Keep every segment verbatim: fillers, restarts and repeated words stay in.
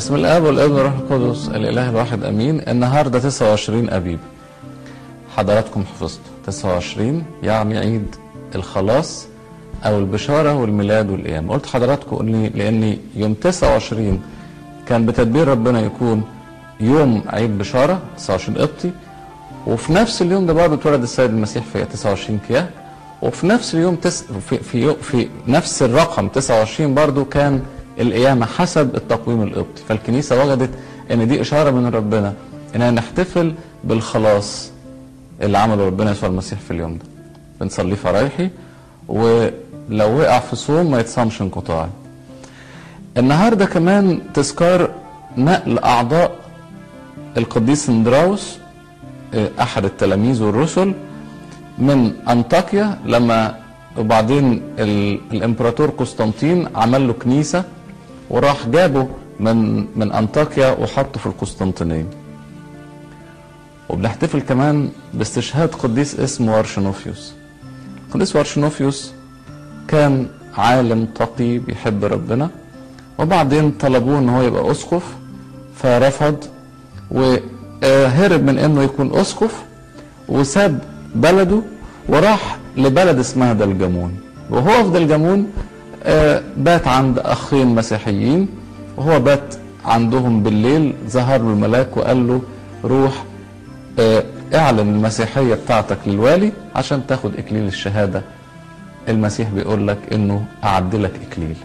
باسم الاب والابن والروح القدس الاله الواحد امين. النهارده تسعة وعشرين ابيب. حضراتكم حفظتوا تسعة وعشرين يعني عيد الخلاص او البشاره والميلاد والقيامه. قلت حضراتكم اني لان يوم تسعة وعشرين كان بتدبير ربنا يكون يوم عيد بشاره تسعة وعشرين قبطي، وفي نفس اليوم ده برضه اتولد السيد المسيح في تسعة وعشرين كياه، وفي نفس اليوم تس... في في في نفس الرقم تسعة وعشرين برضه كان القيامه حسب التقويم القبطي. فالكنيسه وجدت ان دي اشاره من ربنا اننا نحتفل بالخلاص اللي عمله ربنا يسوع المسيح في اليوم ده. بنصليه فرايحي، ولو وقع في صوم ما يتصامش انقطاعي. النهارده كمان تذكار نقل اعضاء القديس اندراوس احد التلاميذ والرسل من انطاكيا، لما وبعدين الامبراطور قسطنطين عمل له كنيسه وراح جابه من من انطاكيا وحطه في القسطنطينيه. وبنحتفل كمان باستشهاد قديس اسمه وارشنوفيوس. القديس وارشنوفيوس كان عالم تقي بيحب ربنا، وبعدين طلبوه ان هو يبقى اسقف فرفض وهرب من انه يكون اسقف وساب بلده وراح لبلد اسمها دلجمون. وهو في دلجمون بات عند اخين مسيحيين، وهو بات عندهم بالليل ظهر له الملاك وقال له روح اعلن المسيحيه بتاعتك للوالي عشان تاخد اكليل الشهاده. المسيح بيقول لك انه اعد لك اكليل.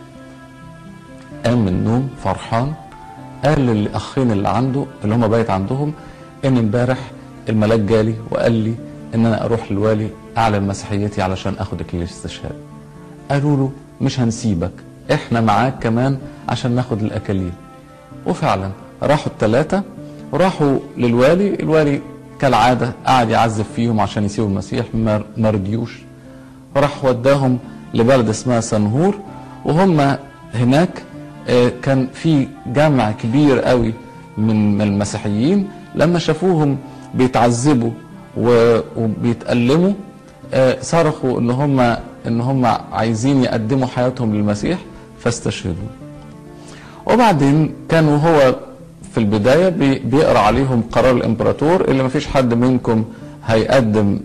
قام من النوم فرحان، قال للاخين اللي عنده اللي هم بايت عندهم ان امبارح الملاك جالي وقال لي ان انا اروح للوالي اعلن مسيحيتي علشان اخد اكليل الاستشهاد. قالوا له مش هنسيبك، احنا معاك كمان عشان ناخد الاكاليل. وفعلا راحوا الثلاثه وراحوا للوالي. الوالي كالعاده قعد يعذب فيهم عشان يسيبوا المسيح، ما رضيوش. راح وداهم لبلد اسمها سنهور، وهم هناك كان في جمع كبير قوي من المسيحيين. لما شافوهم بيتعذبوا وبيتألموا صرخوا ان هم ان هم عايزين يقدموا حياتهم للمسيح فاستشهدوا. وبعدين كانوا هو في البدايه بيقرا عليهم قرار الامبراطور اللي ما فيش حد منكم هيقدم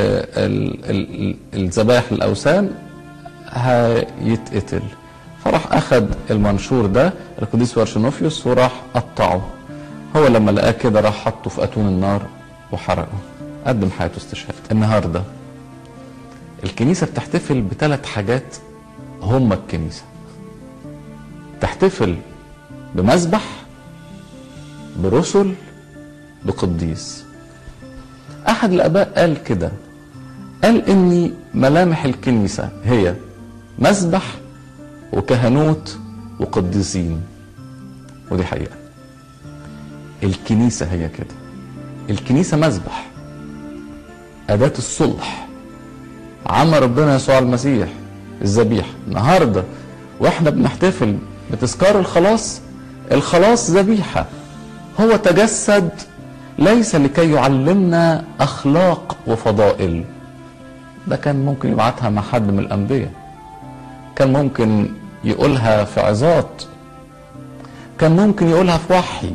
الذبائح للاوثان هيتقتل. فراح اخذ المنشور ده القديس وارشنوفيوس وراح قطعه. هو لما لقاه كده راح حطه في اتون النار وحرقه، قدم حياته استشهاد. النهارده الكنيسه بتحتفل بثلاث حاجات هم الكنيسه. تحتفل بمذبح، برسل، بقديس. احد الاباء قال كده، قال ان ملامح الكنيسه هي مذبح وكهنوت وقديسين. ودي حقيقه الكنيسه هي كده. الكنيسه مذبح، اداه الصلح، عمل ربنا يسوع المسيح الذبيحه. النهارده واحنا بنحتفل بتذكار الخلاص، الخلاص ذبيحه. هو تجسد ليس لكي يعلمنا اخلاق وفضائل. ده كان ممكن يبعتها مع حد من الانبياء، كان ممكن يقولها في عظات، كان ممكن يقولها في وحي،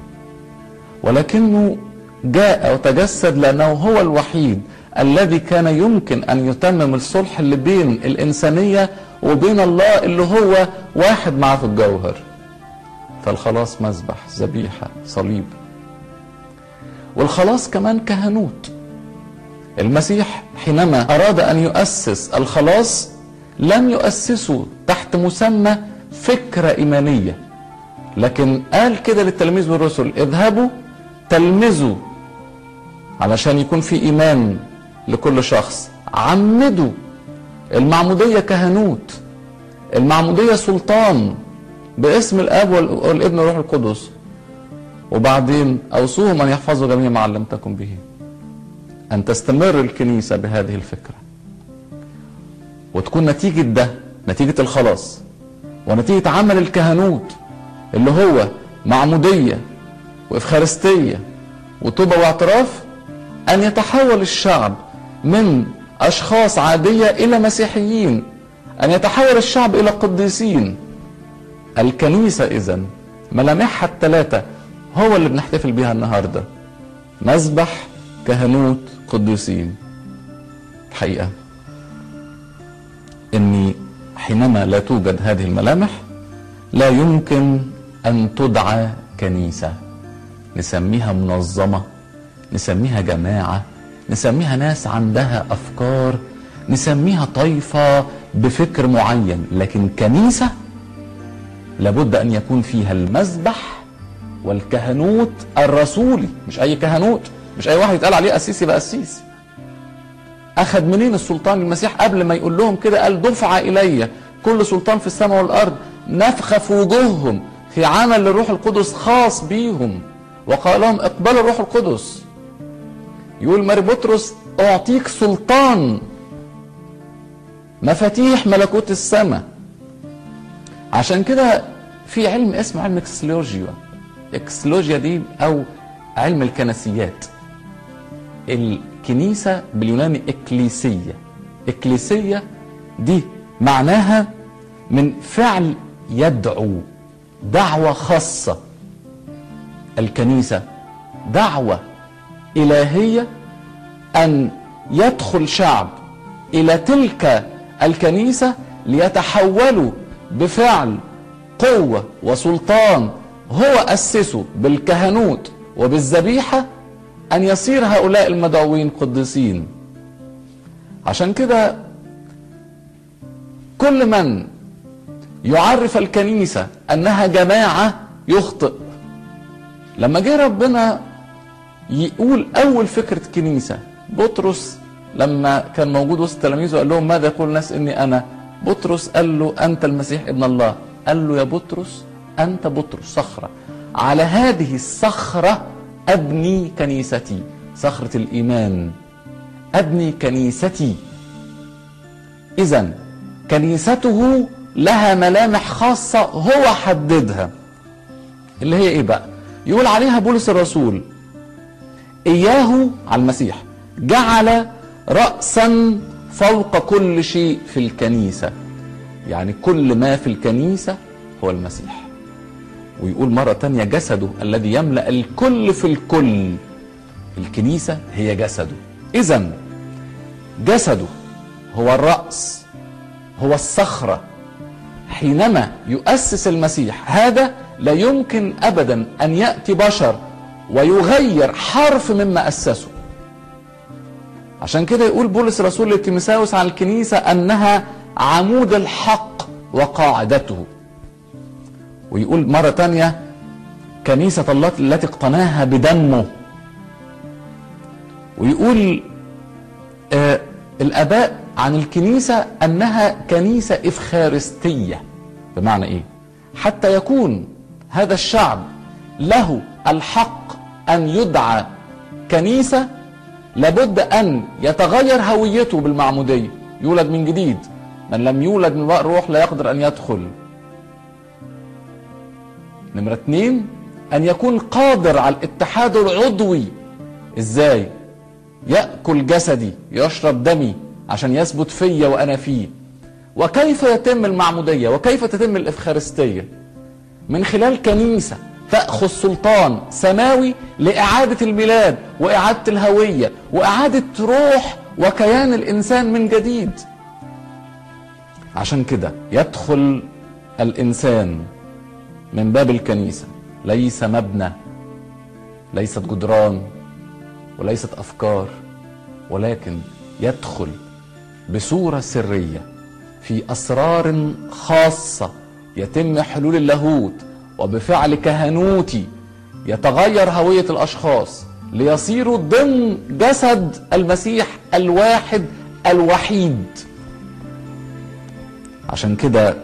ولكنه جاء وتجسد لانه هو الوحيد الذي كان يمكن ان يتمم الصلح اللي بين الانسانيه وبين الله اللي هو واحد معاه في الجوهر. فالخلاص مذبح، ذبيحه، صليب. والخلاص كمان كهنوت. المسيح حينما اراد ان يؤسس الخلاص لم يؤسسه تحت مسمى فكره ايمانيه، لكن قال كده للتلاميذ والرسل اذهبوا تلمذوا علشان يكون في ايمان لكل شخص. عمدوا. المعموديه كهنوت، المعموديه سلطان باسم الاب والابن والروح القدس. وبعدين اوصوهم ان يحفظوا جميع ما علمتكم به. ان تستمر الكنيسه بهذه الفكره، وتكون نتيجه ده نتيجه الخلاص ونتيجه عمل الكهنوت اللي هو معموديه وافخارستيه وتوبه واعتراف، ان يتحول الشعب من اشخاص عاديه الى مسيحيين، ان يتحول الشعب الى قديسين. الكنيسه اذن ملامحها الثلاثة هو اللي بنحتفل بيها النهاردة: مذبح، كهنوت، قدوسين. الحقيقة اني حينما لا توجد هذه الملامح لا يمكن ان تدعى كنيسة. نسميها منظمة، نسميها جماعة، نسميها ناس عندها افكار، نسميها طائفة بفكر معين، لكن كنيسة لابد ان يكون فيها المذبح والكهنوت الرسولي. مش اي كهنوت، مش اي واحد يتقال عليه قسيس يبقى قسيس. اخذ منين السلطان؟ المسيح قبل ما يقول لهم كده قال: دفع الي كل سلطان في السماء والارض. نفخ في وجوههم في عمل للروح القدس خاص بيهم، وقال لهم: اقبلوا الروح القدس. يقول ماري بطرس: اعطيك سلطان مفاتيح ملكوت السماء. عشان كده في علم اسمه علم اكسلوجيا. اكسلوجيا دي او علم الكنسيات. الكنيسة باليوناني اكليسية. اكليسية دي معناها من فعل يدعو، دعوة خاصة. الكنيسة دعوة إلهية أن يدخل شعب إلى تلك الكنيسة ليتحولوا بفعل قوة وسلطان هو أسسه بالكهنوت وبالذبيحة، أن يصير هؤلاء المدعوين قديسين. عشان كده كل من يعرف الكنيسة أنها جماعة يخطئ. لما جه ربنا يقول أول فكرة كنيسة، بطرس لما كان موجود وسط تلاميذه قال لهم: ماذا يقول الناس إني أنا؟ بطرس قال له: أنت المسيح ابن الله. قال له: يا بطرس أنت بطرس صخرة، على هذه الصخرة أبني كنيستي. صخرة الإيمان، أبني كنيستي. إذن كنيسته لها ملامح خاصة هو حددها، اللي هي إيه بقى؟ يقول عليها بولس الرسول: إياه، على المسيح، جعل رأسا فوق كل شيء في الكنيسة. يعني كل ما في الكنيسة هو المسيح. ويقول مرة تانية: جسده الذي يملأ الكل في الكل. الكنيسة هي جسده. إذن جسده هو الرأس، هو الصخرة. حينما يؤسس المسيح هذا لا يمكن أبدا أن يأتي بشر ويغير حرف مما أسسه. عشان كده يقول بولس الرسول لتيموثاوس عن الكنيسة أنها عمود الحق وقاعدته. ويقول مرة تانية: كنيسة الله التي اقتناها بدمه. ويقول آه الآباء عن الكنيسة أنها كنيسة إفخارستية. بمعنى إيه؟ حتى يكون هذا الشعب له الحق أن يدعى كنيسة لابد أن يتغير هويته بالمعمودية، يولد من جديد. من لم يولد من ماء روح لا يقدر أن يدخل. نمرة اتنين، أن يكون قادر على الاتحاد العضوي. إزاي؟ يأكل جسدي، يشرب دمي، عشان يثبت فيا وأنا فيه. وكيف يتم المعمودية وكيف تتم الإفخارستية؟ من خلال كنيسة تأخذ سلطان سماوي لإعادة الميلاد وإعادة الهوية وإعادة روح وكيان الإنسان من جديد. عشان كده يدخل الإنسان من باب الكنيسة، ليس مبنى، ليست جدران، وليست أفكار، ولكن يدخل بصورة سرية في أسرار خاصة يتم حلول اللاهوت، وبفعل كهنوتي يتغير هوية الأشخاص ليصيروا ضمن جسد المسيح الواحد الوحيد. عشان كده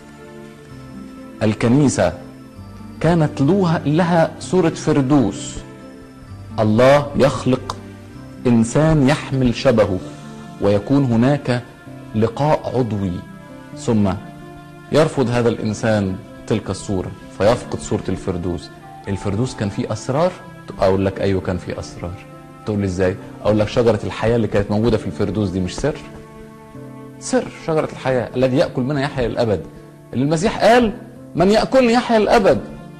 الكنيسة كانت لها صورة فردوس. الله يخلق إنسان يحمل شبهه ويكون هناك لقاء عضوي، ثم يرفض هذا الإنسان تلك الصورة فيفقد صورة الفردوس. الفردوس كان فيه أسرار؟ أقول لك أيوه كان فيه أسرار. تقول لي إزاي؟ أقول لك شجرة الحياة اللي كانت موجودة في الفردوس دي مش سر؟ سر شجرة الحياة الذي يأكل منها يحيا الأبد، اللي المسيح قال: من يأكلني يحيا الأبد.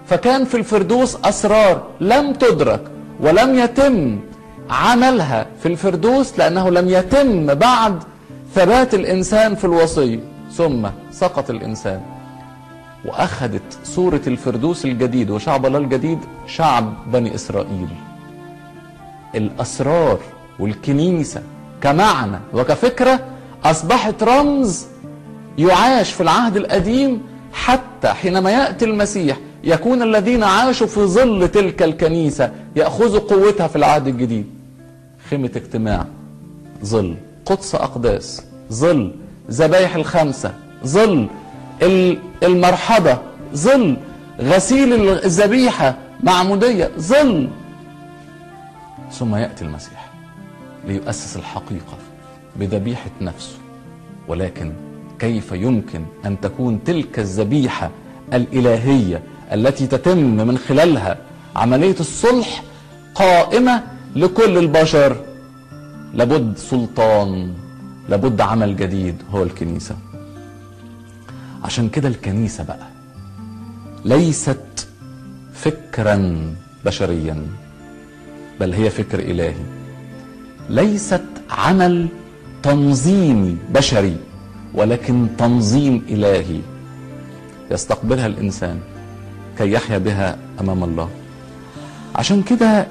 فكان في الفردوس أسرار لم تدرك ولم يتم عملها في الفردوس، لأنه لم يتم بعد ثبات الإنسان في الوصية. ثم سقط الإنسان وأخذت صورة الفردوس الجديد وشعب الله الجديد شعب بني إسرائيل. الأسرار والكنيسة كمعنى وكفكرة أصبحت رمز يعاش في العهد القديم، حتى حينما يأتي المسيح يكون الذين عاشوا في ظل تلك الكنيسة يأخذوا قوتها في العهد الجديد. خيمة اجتماع ظل، قدس أقداس ظل، ذبايح الخمسة ظل، المرحبة ظل، غسيل الذبيحة معمودية ظل. ثم يأتي المسيح ليؤسس الحقيقة بذبيحة نفسه. ولكن كيف يمكن أن تكون تلك الذبيحة الإلهية التي تتم من خلالها عملية الصلح قائمة لكل البشر؟ لابد سلطان، لابد عمل جديد هو الكنيسة. عشان كده الكنيسة بقى ليست فكرا بشريا، بل هي فكر إلهي. ليست عمل تنظيمي بشري، ولكن تنظيم إلهي يستقبلها الإنسان كي يحيا بها أمام الله. عشان كده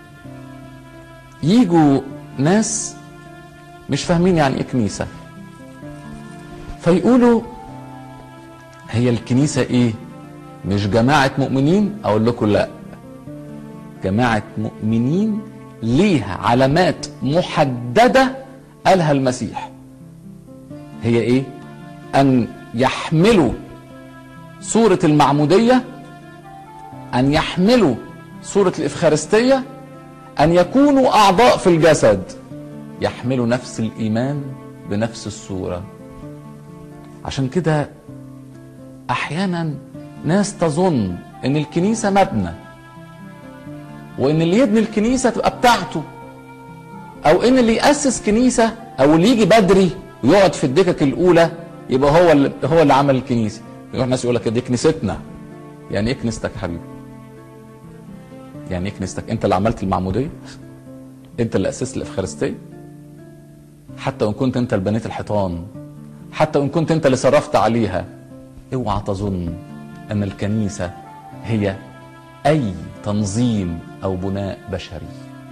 يجوا ناس مش فاهمين يعني إيه كنيسة، فيقولوا هي الكنيسة إيه؟ مش جماعة مؤمنين؟ أقول لكم لا، جماعة مؤمنين ليها علامات محددة قالها المسيح. هي إيه؟ أن يحملوا صورة المعمودية، أن يحملوا صورة الإفخارستية، أن يكونوا أعضاء في الجسد، يحملوا نفس الإيمان بنفس الصورة. عشان كده أحيانا ناس تظن أن الكنيسة مبنى، وأن اللي يبني الكنيسة تبقى بتاعته، أو أن اللي يأسس كنيسة أو اللي يجي بدري ويقعد في الدكك الأولى يبقى هو اللي هو اللي عمل الكنيسة. يروح الناس يقول لك دي كنيستنا. يعني إيه كنيستك يا حبيبي؟ يعني إيه كنيستك؟ أنت اللي عملت المعمودية؟ أنت اللي أسست الإفخارستية؟ حتى وإن كنت أنت اللي بنيت الحيطان، حتى وإن كنت أنت اللي صرفت عليها، اوعى تظن أن الكنيسة هي أي تنظيم أو بناء بشري.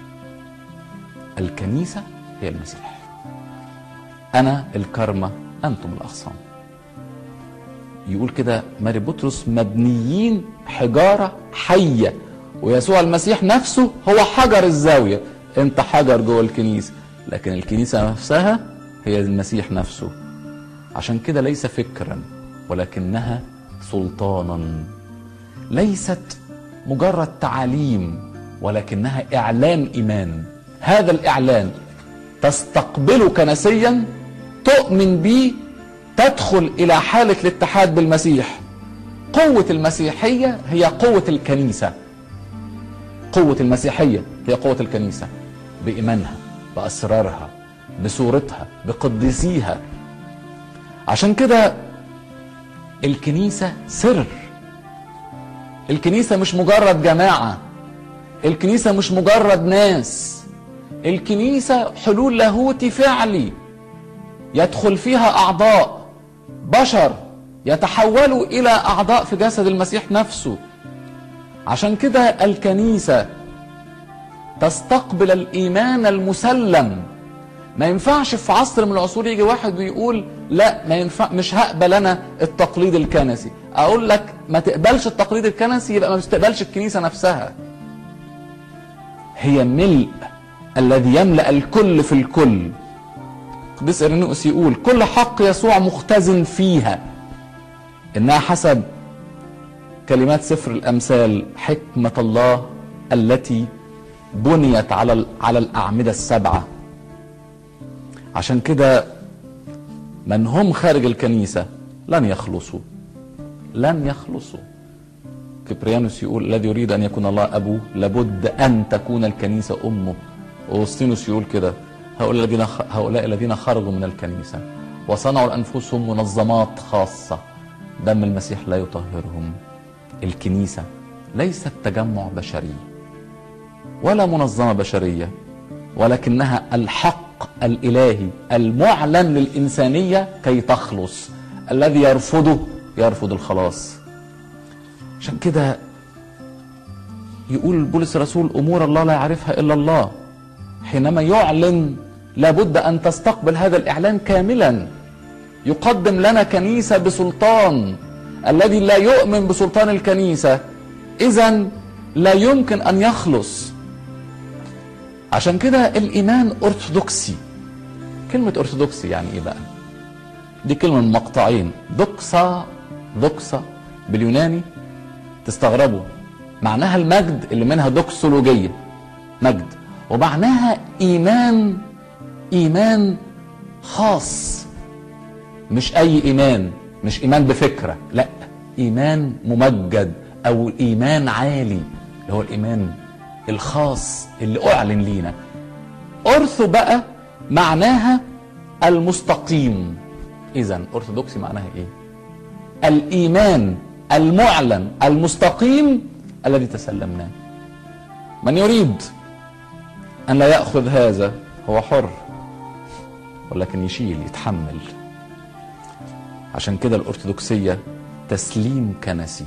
الكنيسة هي المسيح. أنا الكرمة أنتم الأغصان. يقول كده ماري بطرس مبنيين حجارة حية، ويسوع المسيح نفسه هو حجر الزاوية. أنت حجر جوه الكنيسة، لكن الكنيسة نفسها هي المسيح نفسه. عشان كده ليس فكرا ولكنها سلطانا، ليست مجرد تعاليم ولكنها إعلان إيمان. هذا الإعلان تستقبله كنسيا، تؤمن به، تدخل إلى حالة الاتحاد بالمسيح. قوة المسيحية هي قوة الكنيسة. قوة المسيحية هي قوة الكنيسة بإيمانها، بأسرارها، بصورتها، بقديسيها. عشان كده الكنيسة سر. الكنيسة مش مجرد جماعة، الكنيسة مش مجرد ناس، الكنيسة حلول لاهوتي فعلي يدخل فيها أعضاء بشر يتحولوا إلى أعضاء في جسد المسيح نفسه. عشان كده الكنيسة تستقبل الإيمان المسلم. ما ينفعش في عصر من العصور يجي واحد ويقول لا ما ينفع، مش هقبل أنا التقليد الكنسي. أقول لك ما تقبلش التقليد الكنسي يبقى ما تقبلش الكنيسة نفسها. هي ملء الذي يملأ الكل في الكل. قديس إرينيوس يقول كل حق يسوع مختزن فيها، إنها حسب كلمات سفر الأمثال حكمة الله التي بنيت على على الأعمدة السبعة. عشان كده من هم خارج الكنيسة لن يخلصوا، لن يخلصوا. كبريانوس يقول الذي يريد أن يكون الله أبوه لابد أن تكون الكنيسة أمه. أوغسطينوس يقول كده هؤلاء الذين هؤلاء الذين خرجوا من الكنيسة وصنعوا لأنفسهم منظمات خاصة دم المسيح لا يطهرهم. الكنيسة ليست تجمع بشري ولا منظمة بشرية، ولكنها الحق الإلهي المعلن للإنسانية كي تخلص. الذي يرفضه يرفض الخلاص. عشان كده يقول بولس الرسول أمور الله لا يعرفها إلا الله. حينما يعلن لابد أن تستقبل هذا الإعلان كاملا. يقدم لنا كنيسة بسلطان. الذي لا يؤمن بسلطان الكنيسة إذن لا يمكن أن يخلص. عشان كده الإيمان أرثوذكسي. كلمة أرثوذكسي يعني إيه بقى؟ دي كلمة من مقطعين، دوكسا دوكسا باليوناني تستغربوا، معناها المجد اللي منها دوكسولوجية، مجد، ومعناها إيمان، إيمان خاص، مش أي إيمان، مش إيمان بفكرة، لا، إيمان ممجد أو إيمان عالي اللي هو الإيمان الخاص اللي أعلن لينا. أرثو بقى معناها المستقيم. إذن أرثوذكسي معناها إيه؟ الإيمان المعلن المستقيم الذي تسلمناه. من يريد أن لا يأخذ هذا هو حر، ولكن يشيل يتحمل. عشان كده الأرثوذكسية تسليم كنسي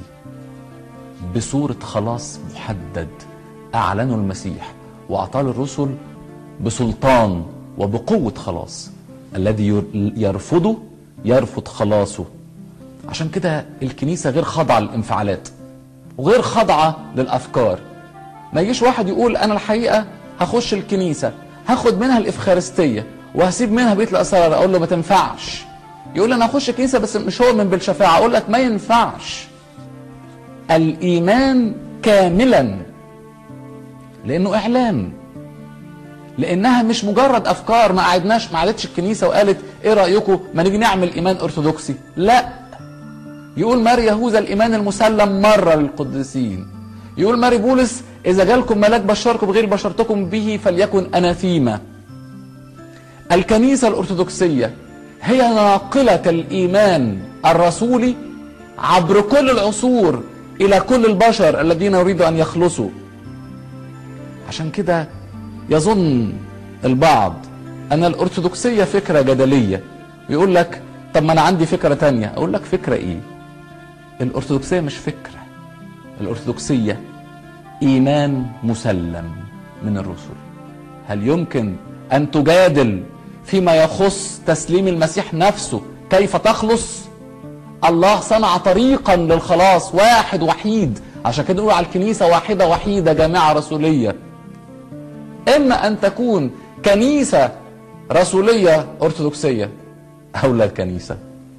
بصورة خلاص محدد أعلنه المسيح وأعطاه الرسل بسلطان وبقوة خلاص. الذي يرفضه يرفض خلاصه. عشان كده الكنيسة غير خاضعة للانفعالات وغير خاضعة للأفكار. ما يجيش واحد يقول أنا الحقيقة هخش الكنيسة هاخد منها الإفخارستية وهسيب منها بيت الأسرار، أقول له ما تنفعش. يقول أنا هخش الكنيسة بس مش هؤمن بالشفاعة، أقول لك ما ينفعش. الإيمان كاملا، لأنه إعلان، لأنها مش مجرد أفكار. ما قعدناش ما قعدتش الكنيسة وقالت إيه رأيكم ما نيجي نعمل إيمان أرثوذكسي، لا. يقول ماري يهوذا الإيمان المسلم مرة للقديسين. يقول ماري بولس إذا جالكم ملاك بشركم بغير بشرتكم به فليكن أناثيما. الكنيسة الأرثوذكسية هي ناقلة الإيمان الرسولي عبر كل العصور إلى كل البشر الذين يريدوا أن يخلصوا. عشان كده يظن البعض أن الأرثوذكسية فكرة جدلية، ويقول لك طب ما أنا عندي فكرة تانية. أقول لك فكرة إيه؟ الأرثوذكسية مش فكرة. الأرثوذكسية إيمان مسلم من الرسل. هل يمكن أن تجادل فيما يخص تسليم المسيح نفسه كيف تخلص؟ الله صنع طريقا للخلاص واحد وحيد. عشان كده نقول على الكنيسة واحدة وحيدة جامعة رسولية. إما أن تكون كنيسة رسولية أرثوذكسية أو لا الكنيسة.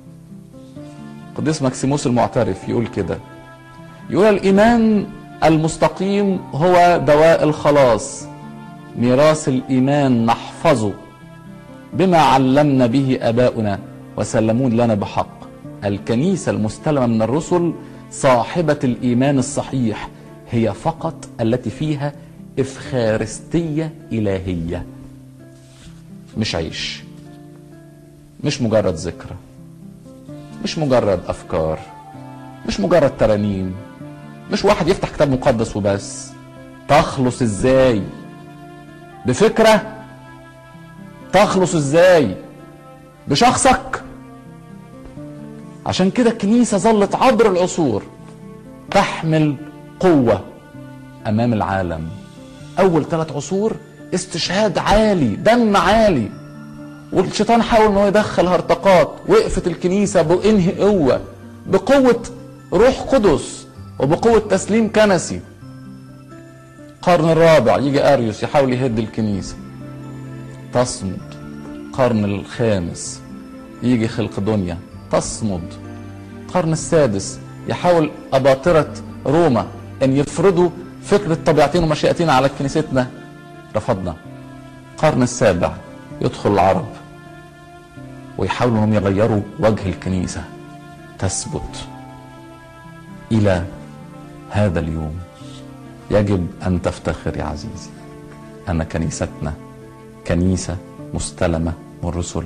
قديس ماكسيموس المعترف يقول كده، يقول الإيمان المستقيم هو دواء الخلاص، ميراث الإيمان نحفظه بما علمنا به آباؤنا وسلمون لنا بحق. الكنيسة المستلمة من الرسل صاحبة الإيمان الصحيح هي فقط التي فيها إفخارستية إلهية، مش عيش، مش مجرد ذكرى، مش مجرد أفكار، مش مجرد ترانيم، مش واحد يفتح كتاب مقدس وبس. تخلص ازاي؟ بفكرة؟ تخلص ازاي؟ بشخصك؟ عشان كده الكنيسة ظلت عبر العصور تحمل قوة أمام العالم. أول ثلاث عصور استشهاد عالي، دم عالي، والشيطان حاول انه يدخل هرطقات. وقفت الكنيسة بإنهي قوة؟ بقوة روح قدس وبقوة تسليم كنسي. القرن الرابع يجي أريوس يحاول يهد الكنيسة، تصمد. القرن الخامس يجي خلقدونيا، تصمد. القرن السادس يحاول أباطرة روما أن يفرضوا فكرة طبيعتين ومشيئتين على كنيستنا، رفضنا. القرن السابع يدخل العرب ويحاولوا انهم يغيروا وجه الكنيسة، تثبت إلى هذا اليوم. يجب أن تفتخر يا عزيزي أن كنيستنا كنيسة مستلمة من الرسل،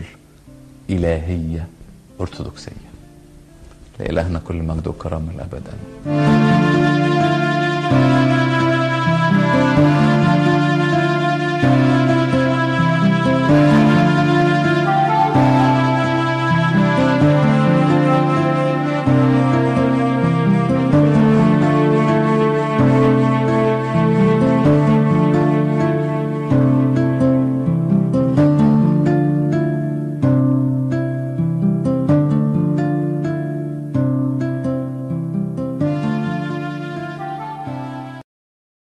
إلهية أرثوذكسية. لإلهنا كل مجد وكرم الأبد. آمين.